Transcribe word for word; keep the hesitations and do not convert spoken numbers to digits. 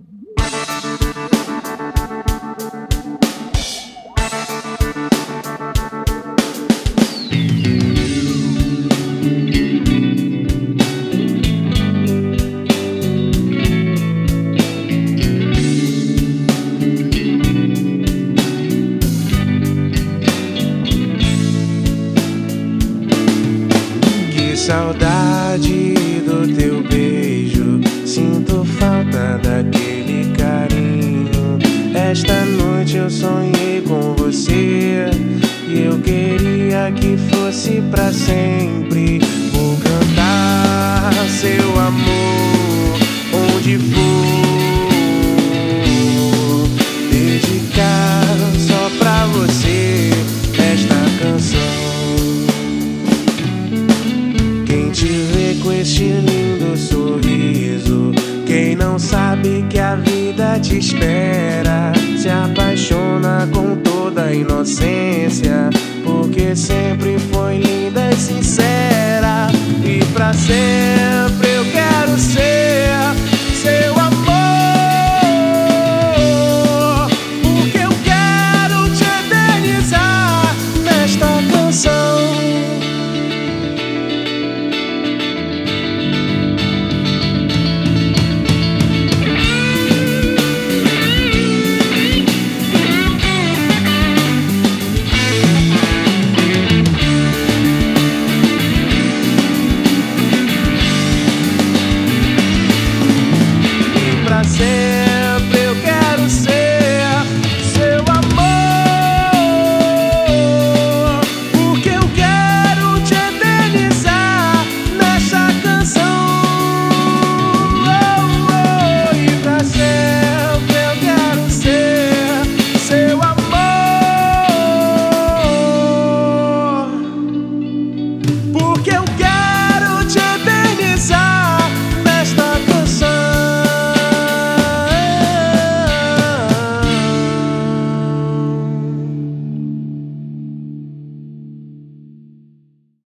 Saudade do teu beijo, sinto falta daquele carinho. Esta noite eu sonhei com você e eu queria que fosse pra sempre. Vou cantar seu amor onde for, dedicar só pra você esta canção. Te vê com este lindo sorriso, quem não sabe que a vida te espera, se apaixona com toda a inocência, porque sempre foi linda e sincera. E pra sempre eu quero ser seu amor, porque eu quero te eternizar nesta canção. Pra sempre